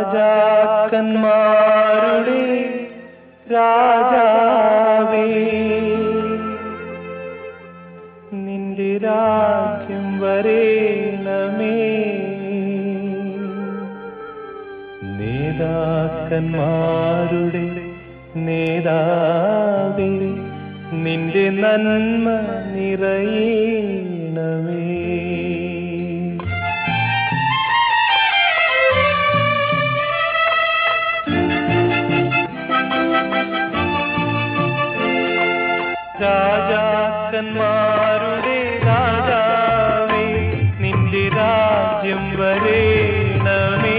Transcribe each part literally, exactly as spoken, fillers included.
രാജാക്കന്മാരുടെ രാജാവേ, നിന്റെ രാജ്യം വരേണമേ. നേതാക്കന്മാരുടെ നേതാവേ, നിന്റെ നന്മ നിറയണമേ. രാജാക്കന്മാരുടെ രാജാവേ, നിന്റെ രാജ്യം വരേണമേ.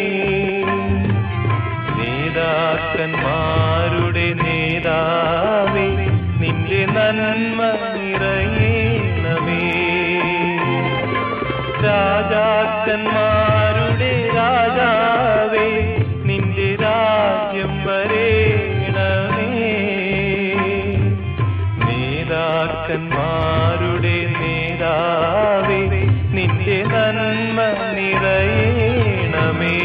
നേതാക്കന്മാരുടെ നേതാവേ, നിന്റെ നന്മ നിറയണമേ. രാജാക്കന്മാരുടെ രാജാവേ, നിന്റെ രാജ്യം വരേണമേ. നേതാക്കന്മാരുടെ നേതാവേ, നിന്റെ നന്മ നിറയണമേ.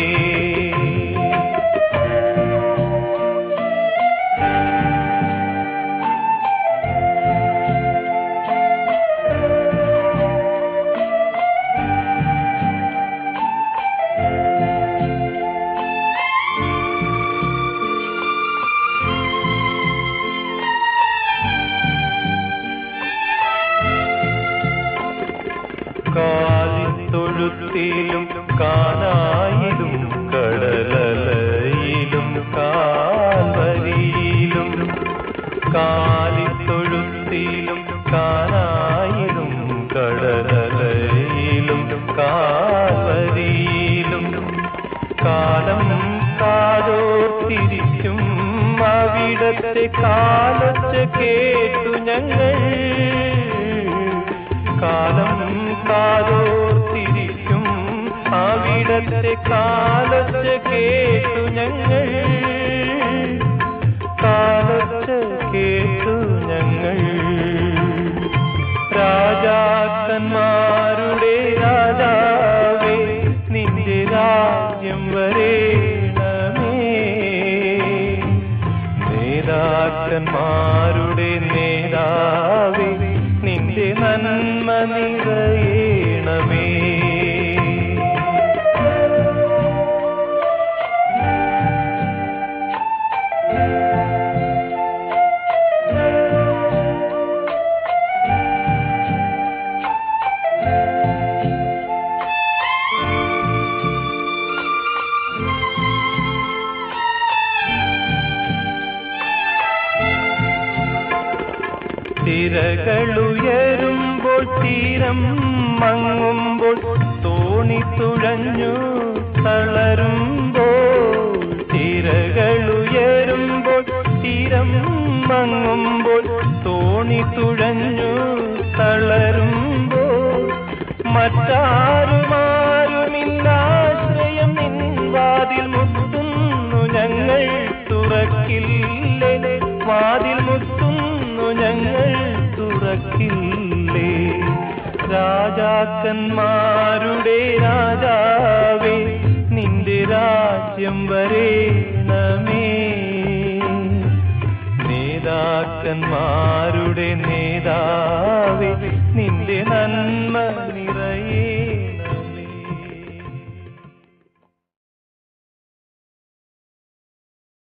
കാലിത്തൊഴുത്തിലും കാനായിലും കടലലയിലും കാൽവരിയിലും, കാലിത്തൊഴുത്തിലും കാനായിലും കടലലയിലും കാൽവരിയിലും, കാലം കാതോർത്തിരിക്കും അവിടത്തെ കാലൊച്ച കേട്ടു ഞങ്ങൾ. കാലം കാതോർത്തിരിക്കും അവിടത്തെ കാലൊച്ച കേട്ടു ഞങ്ങൾ. കാലൊച്ച കേട്ടു ഞങ്ങൾ. രാജാക്കന്മാരുടെ രാജാവേ, നിന്റെ രാജ്യം വരേണമേ. നേതാക്കന്മാരുടെ നേതാവേ, നിന്റെ നന്മ നിറയണമേ. തിരകളുയരുമ്പോൾ തീരം മങ്ങുമ്പോൾ തോണി തുഴഞ്ഞു തളരുമ്പോൾ, തിരകളുയരുമ്പോൾ തീരം മങ്ങുമ്പോൾ തോണി തുഴഞ്ഞു തളരുമ്പോൾ, മറ്റാരുമാരുമില്ലാശ്രയം നിൻ വാതിൽ മുത്തുന്നു ഞങ്ങൾ തുറക്കില്ലേ. വാതിൽ മുത്തുന്നു ഞങ്ങൾ തുറക്കില്ലേ. രാജാക്കന്മാരുടെ രാജാവേ, നിന്റെ രാജ്യം വരേണമേ. നേതാക്കന്മാരുടെ നേതാവേ, നിന്റെ നന്മ നിറയേ.